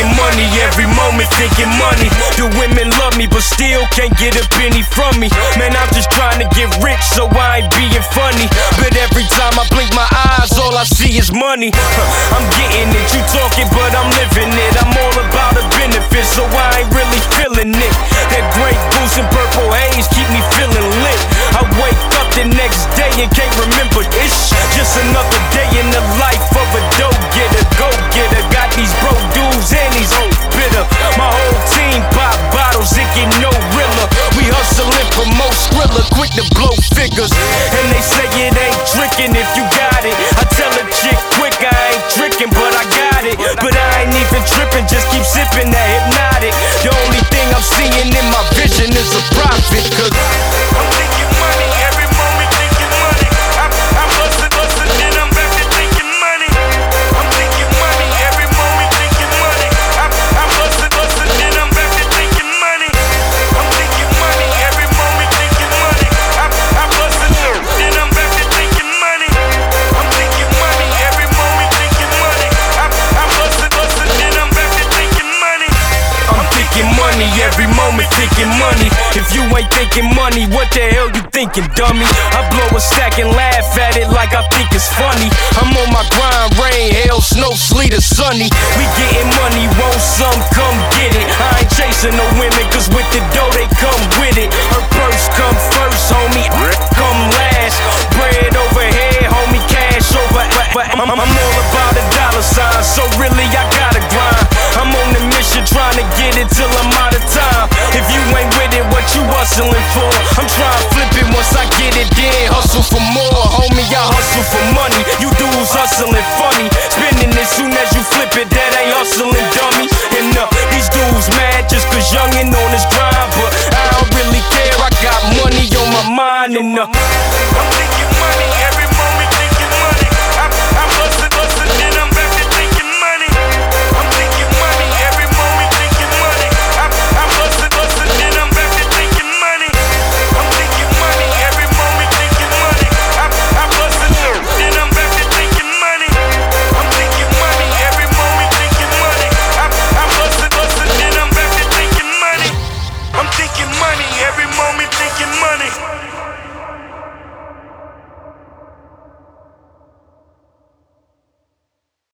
money, every moment thinking money. The women love me, but still can't get a penny from me. Man, I'm just trying to get rich, so I ain't being funny. But every time I blink my eyes, all I see is money. I'm getting it, you talking, but I'm living it. I'm all about the benefits, so I ain't really feeling it. That great goose and purple haze keep me feeling lit. I wake up the next day and can't remember it's just another day in the life of a dough-getter, go-getter. Got these bro dudes and these old bitter. My whole team pop bottles, it get no realer. We hustling, promote Skrilla, quick to blow figures. And they say it ain't tricking if you got it. I tell a chick quick, I ain't tricking, but I got it. But I ain't even tripping, just keep sipping that hypnotic. The only thing I'm seeing in my vision is a profit, cause I'm thinking money, every moment thinking money. I'm hustling, then I'm back to thinking money. I'm thinking money, every moment thinking money. I'm hustling, then I'm back to thinking money. I'm thinking money, every moment thinking money. I'm hustling, then I'm back to thinking money. I'm thinking money, every moment thinking money. I'm hustling, then I'm back to thinking money. I'm thinking money, every moment thinking money. If you ain't thinking money, what the hell you thinking, dummy? I blow a sack and laugh at it like I think it's funny. I'm on my grind, rain, hail, snow, sleet, or sunny. We getting money, won't